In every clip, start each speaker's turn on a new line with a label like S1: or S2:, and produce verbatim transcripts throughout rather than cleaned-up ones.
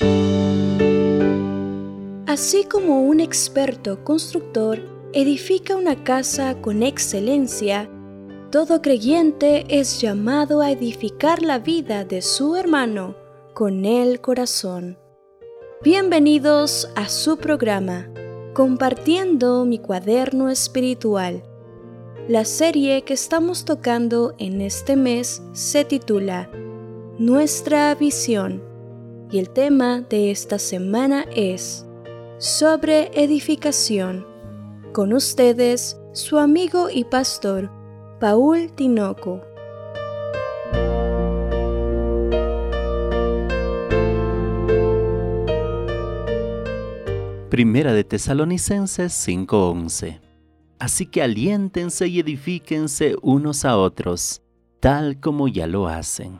S1: Así como un experto constructor edifica una casa con excelencia, todo creyente es llamado a edificar la vida de su hermano con el corazón. Bienvenidos a su programa, Compartiendo mi cuaderno espiritual. La serie que estamos tocando en este mes se titula Nuestra visión y el tema de esta semana es sobre edificación. Con ustedes, su amigo y pastor, Paul Tinoco.
S2: Primera de Tesalonicenses cinco once. Así que aliéntense y edifíquense unos a otros, tal como ya lo hacen.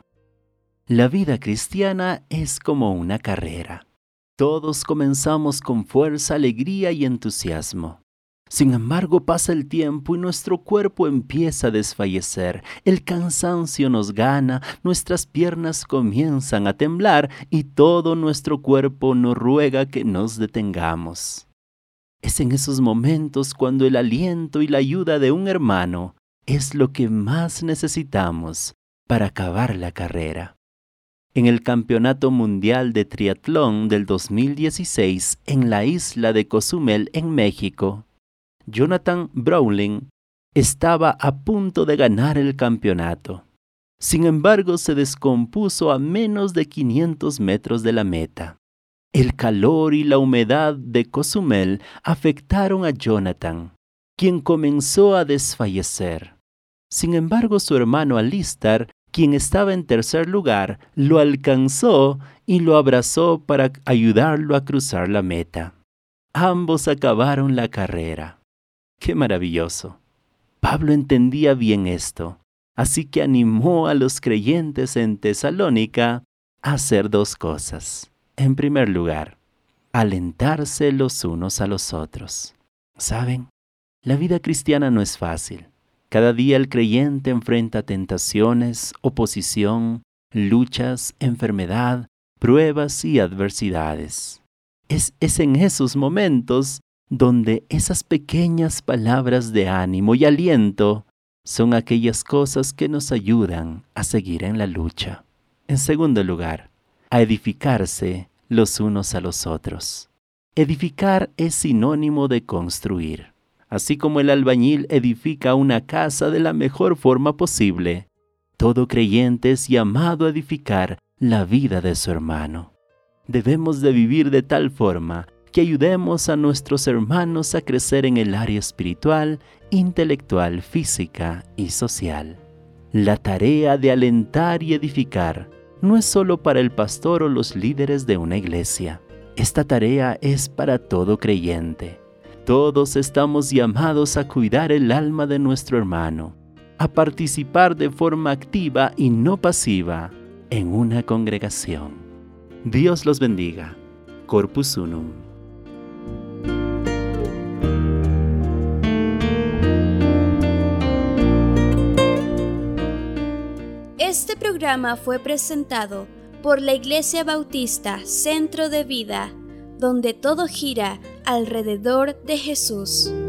S2: La vida cristiana es como una carrera. Todos comenzamos con fuerza, alegría y entusiasmo. Sin embargo, pasa el tiempo y nuestro cuerpo empieza a desfallecer, el cansancio nos gana, nuestras piernas comienzan a temblar y todo nuestro cuerpo nos ruega que nos detengamos. Es en esos momentos cuando el aliento y la ayuda de un hermano es lo que más necesitamos para acabar la carrera. En el Campeonato Mundial de Triatlón del dos mil dieciséis en la isla de Cozumel, en México, Jonathan Browning estaba a punto de ganar el campeonato. Sin embargo, se descompuso a menos de quinientos metros de la meta. El calor y la humedad de Cozumel afectaron a Jonathan, quien comenzó a desfallecer. Sin embargo, su hermano Alistar, quien estaba en tercer lugar, lo alcanzó y lo abrazó para ayudarlo a cruzar la meta. Ambos acabaron la carrera. ¡Qué maravilloso! Pablo entendía bien esto, así que animó a los creyentes en Tesalónica a hacer dos cosas. En primer lugar, alentarse los unos a los otros. ¿Saben? La vida cristiana no es fácil. Cada día el creyente enfrenta tentaciones, oposición, luchas, enfermedad, pruebas y adversidades. Es, es en esos momentos donde esas pequeñas palabras de ánimo y aliento son aquellas cosas que nos ayudan a seguir en la lucha. En segundo lugar, a edificarse los unos a los otros. Edificar es sinónimo de construir. Así como el albañil edifica una casa de la mejor forma posible, todo creyente es llamado a edificar la vida de su hermano. Debemos de vivir de tal forma que ayudemos a nuestros hermanos a crecer en el área espiritual, intelectual, física y social. La tarea de alentar y edificar no es solo para el pastor o los líderes de una iglesia. Esta tarea es para todo creyente. Todos estamos llamados a cuidar el alma de nuestro hermano, a participar de forma activa y no pasiva en una congregación. Dios los bendiga. Corpus Unum.
S1: Este programa fue presentado por la Iglesia Bautista Centro de Vida, donde todo gira alrededor de Jesús.